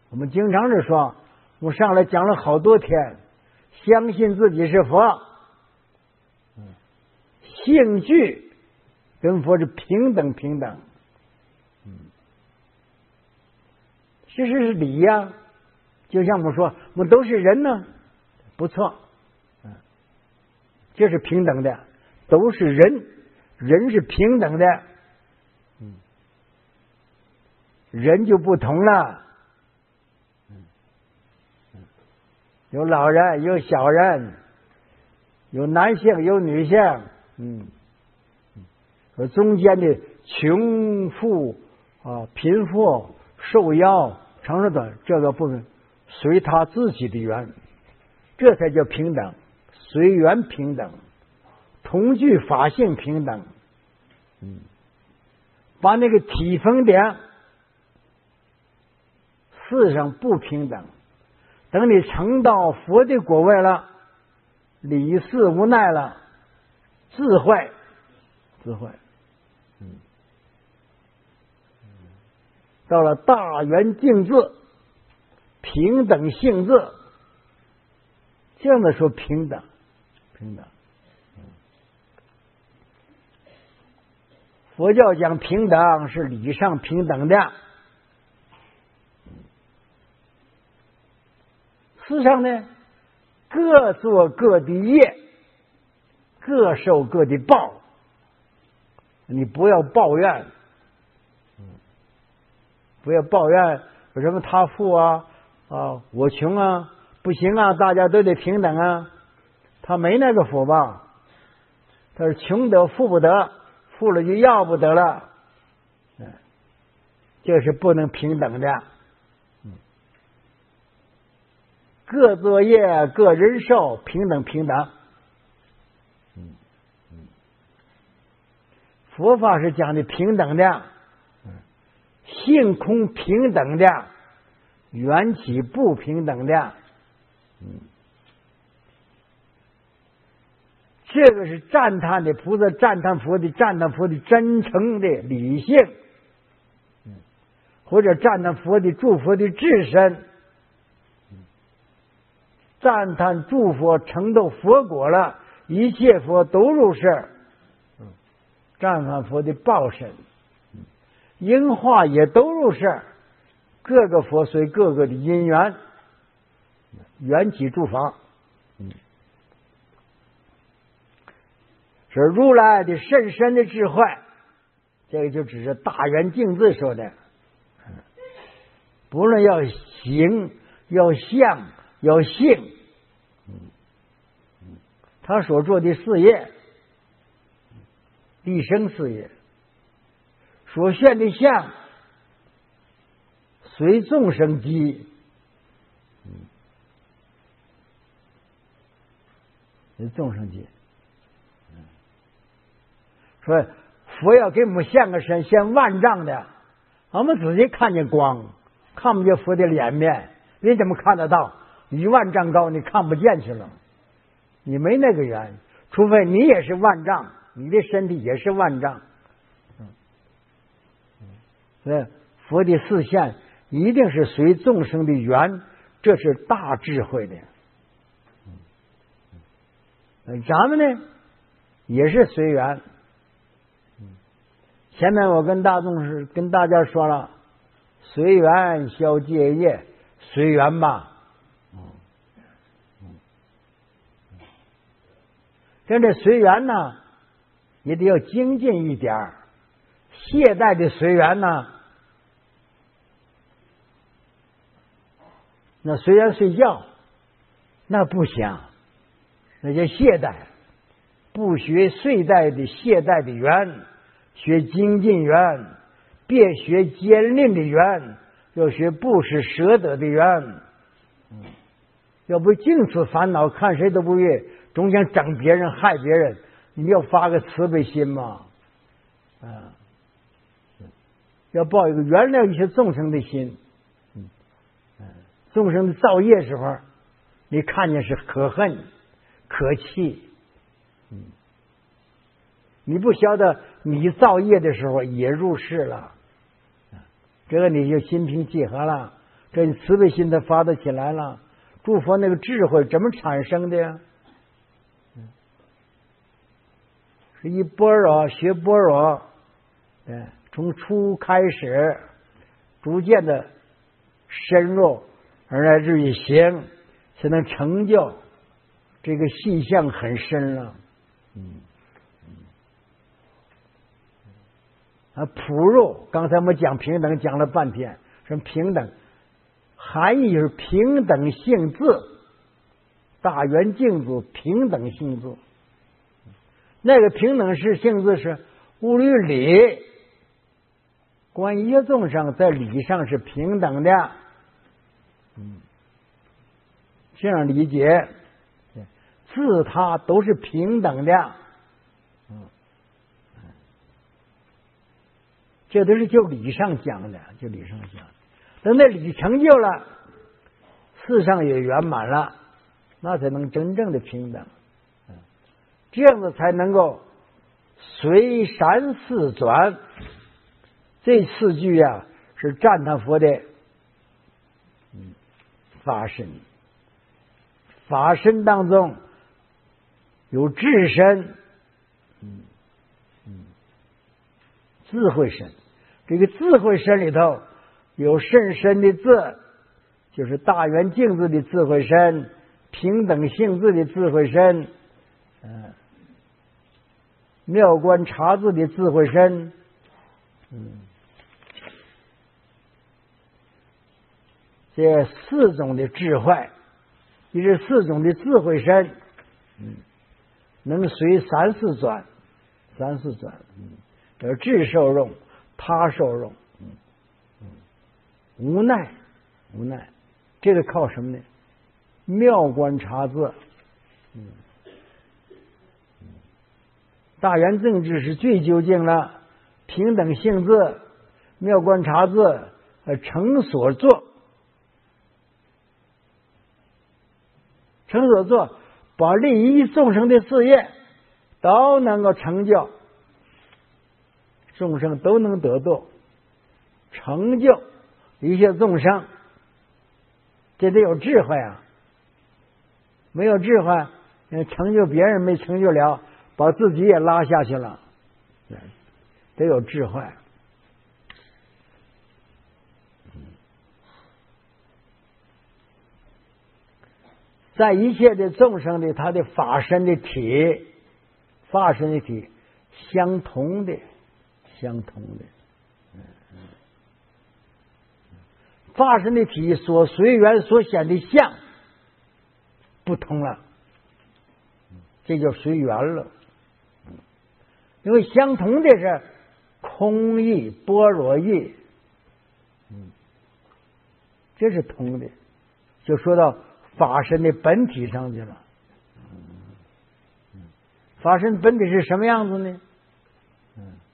我们经常是说，我上来讲了好多天，相信自己是佛，性具跟佛是平等，其实是理呀。就像我们说，我们都是人呢，不错，这是平等的，都是人，人是平等的，人就不同了，有老人，有小人，有男性，有女性，和中间的穷富贫富、寿夭、长寿短，这个部分随他自己的缘，这才叫平等，随缘平等，同具法性平等。把那个体分点，事上不平等。等你成到佛的果位了，理事无奈了，智慧，到了大圆净智，平等性智，这样的说平等。佛教讲平等是理上平等的，事上呢，各做各的业，各受各的报。你不要抱怨，不要抱怨有什么他富我穷不行大家都得平等他没那个福吧？他是穷得富不得，富了就要不得了，这是不能平等的。各作业，各人受，平等。佛法是讲的平等的，性空平等的，缘起不平等的。这个是赞叹的菩萨赞叹佛的真诚的理性，或者赞叹佛的诸佛的至身，赞叹诸佛成就佛果了，一切佛都如是，赞叹佛的报身，因化也都如是，各个佛随各个的因缘，缘起诸法。是如来的甚深的智慧，这个就只是大圆净智说的。不论要行，要相，要性，他所做的事业，立生事业，所现的相，随众生机，随众生机。说佛要给我们现个身，现万丈的，我们自己看见光，看不见佛的脸面，你怎么看得到？1万丈高你看不见去了，你没那个缘，除非你也是万丈，你的身体也是万丈。所以佛的示现一定是随众生的缘，这是大智慧的。咱们呢也是随缘。前面我跟大家说了，随缘消戒业，随缘吧。这随缘呢，也得要精进一点。懈怠的随缘呢，那随缘睡觉，那不行，那叫懈怠。不学懈怠的缘，学精进缘，别学坚定的缘，要学不施舍得的缘。要不净此烦恼，看谁都不悦，总想整别人害别人，你要发个慈悲心嘛，要抱一个原谅一些众生的心。众生的造业时候，你看见是可恨可气，你不晓得你造业的时候也入世了，这个你就心平气和了， 这慈悲心它发得起来了。诸佛那个智慧怎么产生的呀？是一般若学般若，从初开始，逐渐的深入，而来至于行，才能成就。这个细项很深了。普入，刚才我们讲平等，讲了半天，什么平等？含义就是平等性质，大圆净土平等性质。那个平等是性质是无论理，观一切众生在理上是平等的。这样理解，自他都是平等的。这都是就理上讲的，就理上讲。等那理成就了，事上也圆满了，那才能真正的平等。这样子才能够随三世转。这四句啊，是赞叹佛的法身。法身当中有智身，智慧身。这个智慧身里头有甚深的智，就是大圆净智的智慧身，平等性智的智慧身，妙观察智的智慧身，这四种的智慧，也是四种的智慧身，能随三世转，有智受用，他受用，无奈，这个靠什么呢？妙观察智，大圆正智是最究竟了，平等性智，妙观察智，成所作，把利益众生的事业都能够成就。众生都能得度，成就一切众生，这得有智慧啊！没有智慧，成就别人没成就了，把自己也拉下去了。得有智慧。在一切的众生的他的法身的体相同的。法身的体所随缘所显的相不同了，这就随缘了。因为相同的是空义般若义，这是同的，就说到法身的本体上去了。法身本体是什么样子呢？